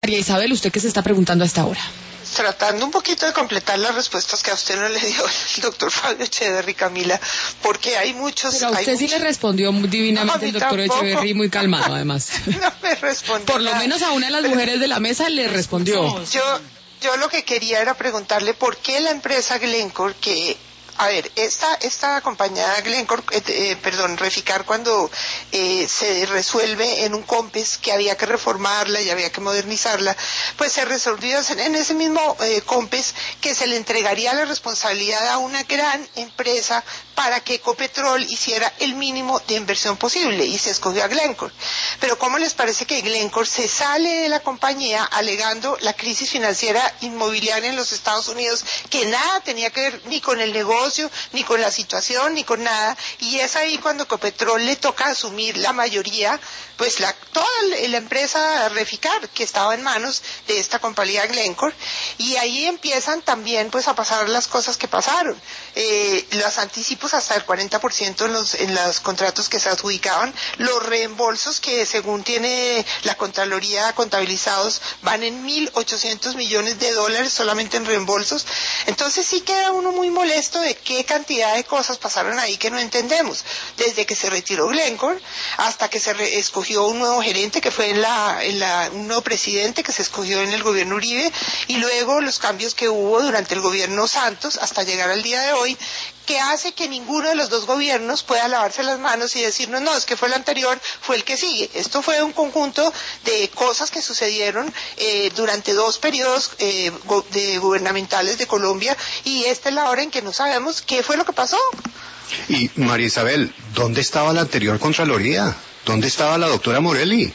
María Isabel, ¿usted qué se está preguntando a esta hora? Tratando un poquito de completar las respuestas que a usted no le dio el doctor Fabio Echeverry, Camila, porque hay muchos... Pero a usted sí le respondió muy divinamente el doctor Echeverry, muy calmado además. No me respondió. Por lo menos a una de las mujeres de la mesa le respondió. Yo lo que quería era preguntarle por qué la empresa Glencore, que... A ver, esta compañía Glencore, Reficar, cuando se resuelve en un COMPES que había que reformarla y había que modernizarla, pues se resolvió en ese mismo COMPES que se le entregaría la responsabilidad a una gran empresa para que Ecopetrol hiciera el mínimo de inversión posible, y se escogió a Glencore. Pero ¿cómo les parece que Glencore se sale de la compañía alegando la crisis financiera inmobiliaria en los Estados Unidos, que nada tenía que ver ni con el negocio, ni con la situación, ni con nada? Y es ahí cuando Ecopetrol le toca asumir la mayoría, pues toda la empresa Reficar, que estaba en manos de esta compañía Glencore, y ahí empiezan también pues a pasar las cosas que pasaron. Los anticipos hasta el 40% en los contratos que se adjudicaban, los reembolsos que según tiene la Contraloría contabilizados van en $1.800 millones solamente en reembolsos. Entonces sí queda uno muy molesto de qué cantidad de cosas pasaron ahí que no entendemos, desde que se retiró Glencore hasta que se escogió un nuevo gerente, que fue un nuevo presidente que se escogió en el gobierno Uribe, y luego los cambios que hubo durante el gobierno Santos hasta llegar al día de hoy, que hace que ninguno de los dos gobiernos pueda lavarse las manos y decirnos, no, es que fue el anterior, fue el que sigue. Esto fue un conjunto de cosas que sucedieron durante dos periodos gubernamentales de Colombia, y esta es la hora en que no sabemos qué fue lo que pasó. Y María Isabel, ¿dónde estaba la anterior Contraloría? ¿Dónde estaba la doctora Morelli?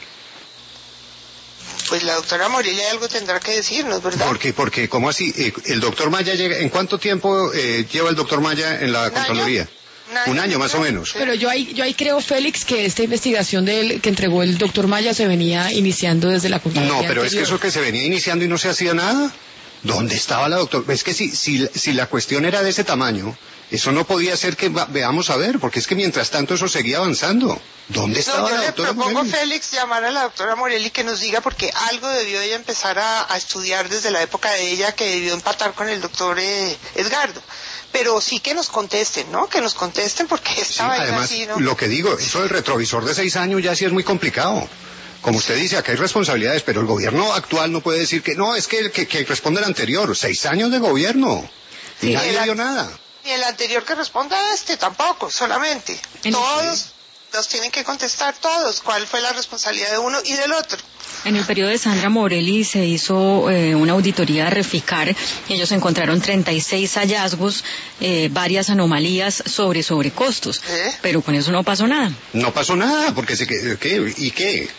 Pues la doctora Morelli algo tendrá que decirnos, ¿verdad? Porque ¿cómo así? ¿El doctor Maya llega? ¿En cuánto tiempo lleva el doctor Maya en la Contraloría? Un año más o menos. Pero yo ahí creo, Félix, que esta investigación que entregó el doctor Maya se venía iniciando desde la Contraloría No, pero anterior. Es que eso que se venía iniciando y no se hacía nada. ¿Dónde estaba la doctora? Es que si la cuestión era de ese tamaño, eso no podía ser que veamos a ver, porque es que mientras tanto eso seguía avanzando. ¿Dónde estaba la doctora Morelli? Yo le propongo, Félix, llamar a la doctora Morelli que nos diga, porque algo debió ella empezar a estudiar desde la época de ella, que debió empatar con el doctor Edgardo. Pero sí que nos contesten, ¿no? Que nos contesten, porque estaba sí, además, así, ¿no? Lo que digo, eso del retrovisor de 6 años ya sí es muy complicado. Como usted dice, acá hay responsabilidades, pero el gobierno actual no puede decir que no, es que responde el anterior. 6 años de gobierno y nadie le dio nada. Y el anterior que responda a tampoco, solamente. Todos nos tienen que contestar, todos, cuál fue la responsabilidad de uno y del otro. En el periodo de Sandra Morelli se hizo una auditoría de Reficar y ellos encontraron 36 hallazgos, varias anomalías sobre sobrecostos, pero con eso no pasó nada. No pasó nada, porque ¿y qué?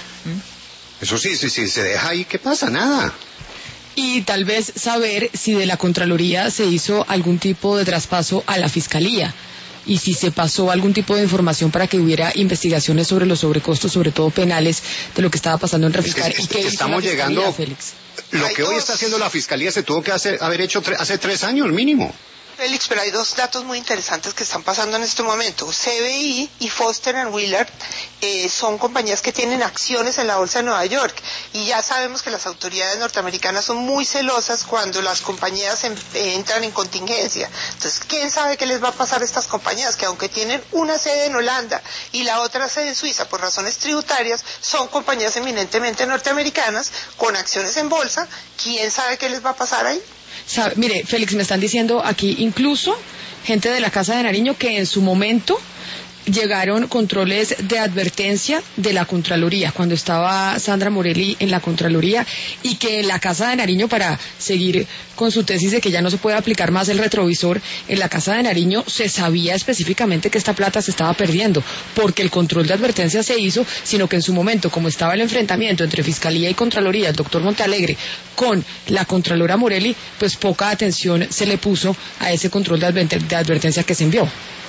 Eso sí, se deja ahí, ¿qué pasa? Nada. Y tal vez saber si de la Contraloría se hizo algún tipo de traspaso a la Fiscalía, y si se pasó algún tipo de información para que hubiera investigaciones sobre los sobrecostos, sobre todo penales, de lo que estaba pasando en Reficar. Es que estamos llegando, Félix. Lo que hoy está haciendo la Fiscalía se tuvo que haber hecho hace 3 años mínimo. Félix, pero hay dos datos muy interesantes que están pasando en este momento. CBI y Foster & Willard son compañías que tienen acciones en la bolsa de Nueva York, y ya sabemos que las autoridades norteamericanas son muy celosas cuando las compañías entran en contingencia. Entonces, ¿quién sabe qué les va a pasar a estas compañías que, aunque tienen una sede en Holanda y la otra sede en Suiza por razones tributarias, son compañías eminentemente norteamericanas con acciones en bolsa? ¿Quién sabe qué les va a pasar ahí? Mire, Félix, me están diciendo aquí incluso gente de la Casa de Nariño que en su momento llegaron controles de advertencia de la Contraloría cuando estaba Sandra Morelli en la Contraloría, y que en la Casa de Nariño, para seguir con su tesis de que ya no se puede aplicar más el retrovisor, en la Casa de Nariño se sabía específicamente que esta plata se estaba perdiendo, porque el control de advertencia se hizo, sino que en su momento, como estaba el enfrentamiento entre Fiscalía y Contraloría, el doctor Montealegre con la Contralora Morelli, pues poca atención se le puso a ese control de advertencia que se envió.